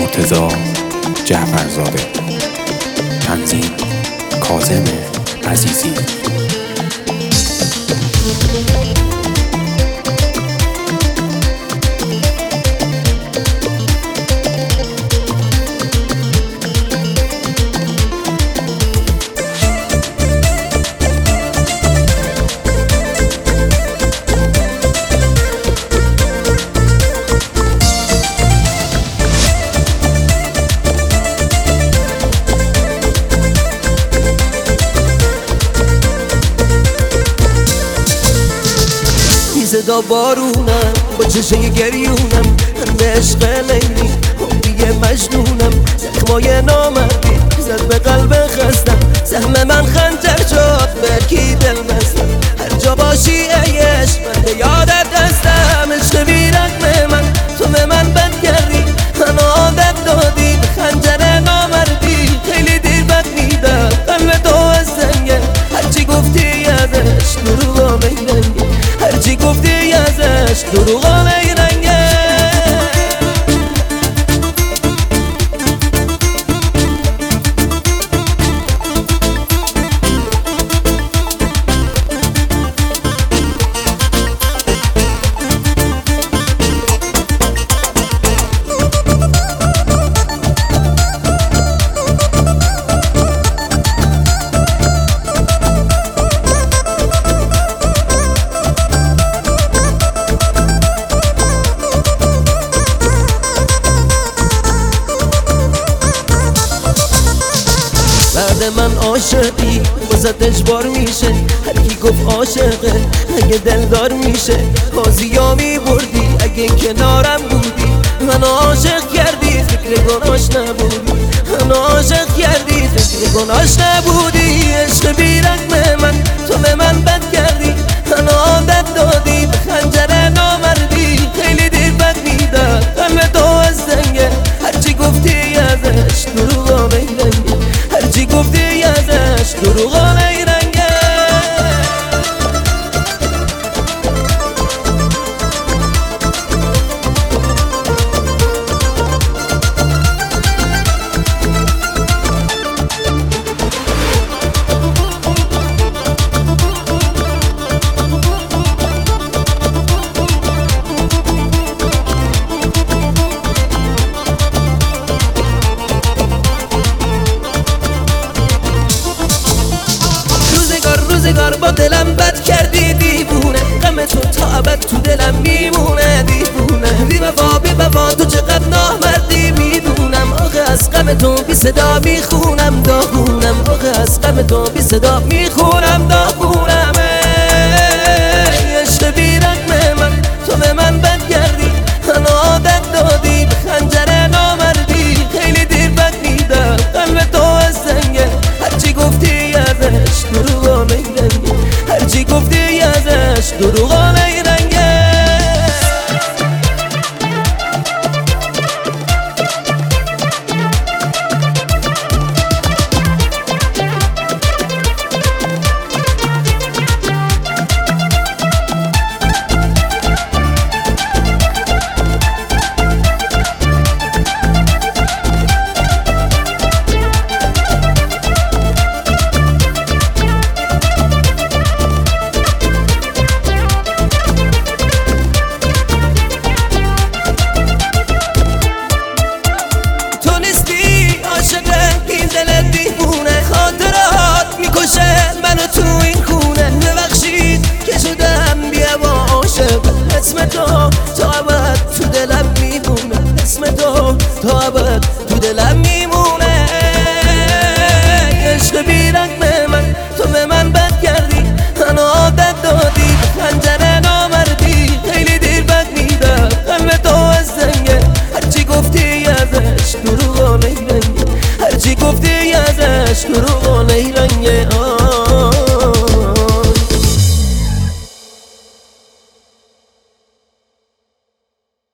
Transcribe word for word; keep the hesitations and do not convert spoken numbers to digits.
مرتضی جعفرزاده. تنظیم کاظم عزیزی. صدا بارونم با چشم گریونم، به عشق لیلی حبی مجنونم. زخمای نامردی زد به قلب خستم، سهم من خنجر شد به کی دل بستم. هر جا باشی ای عشق من به یادت هستم. عشق بی رغم من تو به من بد کردی، من عادت دادی به خنجر نامردی. خیلی دیر بد میدم قلب تو از سنگه، هرچی گفتی ازش دروغا میرنگه، هرچی گفتی ازش دروغا میرنگه. بعد من عاشقی واسه اجبار میشه، هر کی گفت عاشقه اگه دلدار میشه. بازیا میبردی اگه کنارم بودی، من عاشق کردی فکر گناش نبودی، من عاشق کردی فکر گناش نبودی. عشق بی رغم من تو به من بد کردی، من عادت دادی به خنجر نامردی. خیلی دیر بد میدم قلب تو از سنگه، هرچی گفتی ازش دروغا میرنگه، هرچی گفتی ازش دروغا میرنگه. روزگار با دلم بد کردی دیوونه، غم تو تا ابد تو دلم میمونه. دیوونه بی وفا بی وفا تو چقدر نامردی میدونم. آخه از غم تو بی صدا میخونم داغونم، آخه از غم تو بی صدا میخونم داغونم. عشق بی رغم من تو به من بد کردی، من عادت دادی به خنجر نامردی. خیلی دیر بد میدم قلب تو از سنگه، هرچی گفتی ازش دروغا میرنگه، هرچی گفتی ازش دروغا میرنگه. اسم تو تا ابد تو دلم میمونه، اسم تو تا ابد تو دلم میمونه. عشق بی رغم من تو به من بد کردی، من عادت دادی به خنجر نامردی. خیلی دیر بد میدم قلب تو از سنگه، هرچی گفتی ازش دروغا میرنگه، هرچی گفتی ازش دروغا میرنگه.